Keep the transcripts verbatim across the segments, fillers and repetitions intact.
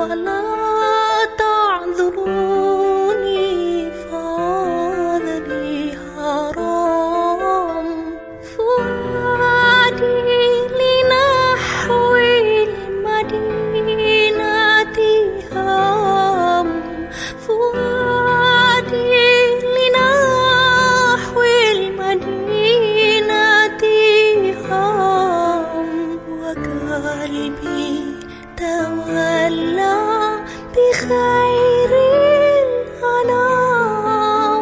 ولا تعذروني فهذا لي حرام. فؤادي لنحو المدينة هام، فؤادي لنحو المدينة هام، وقلبي تولى بخير الأنام،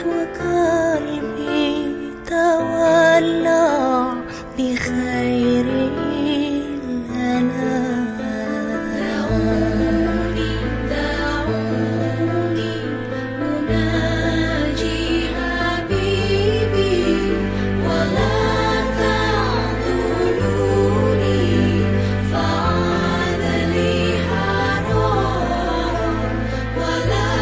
وقلبي تولى بخير الأنام. دعوني دعوني أناجي حبيبي ولا تعذروني فعاد لي حرام، ولا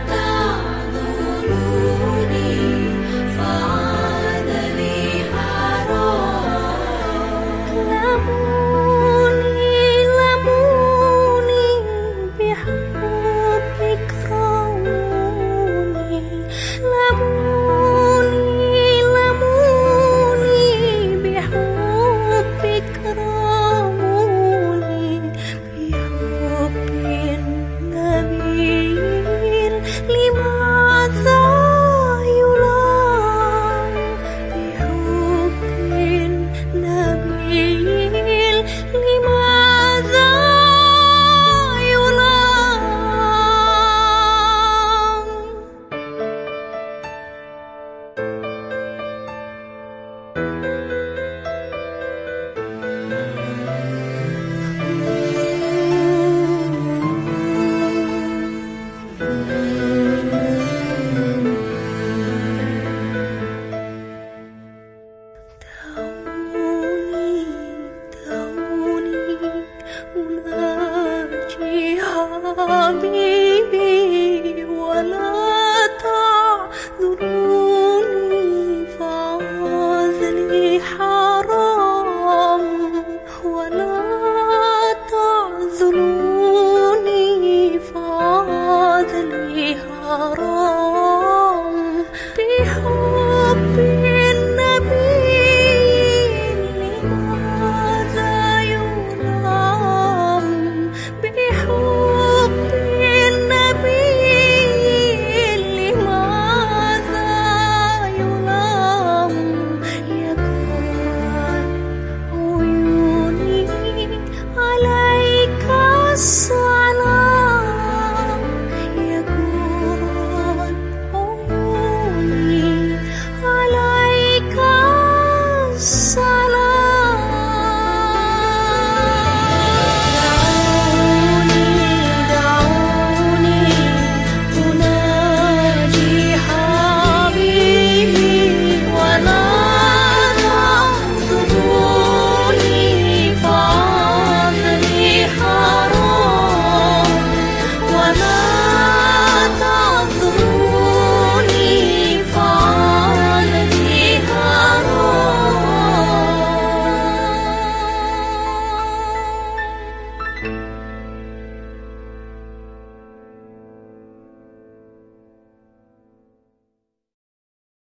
تعذروني فعاد لي حرام. لموني لموني بحبك رموني، لموني لموني بحبك رموني، بحب نبيل لماذا يلام، بحب نبيل لماذا دعوني دعوني أناجي حبيبي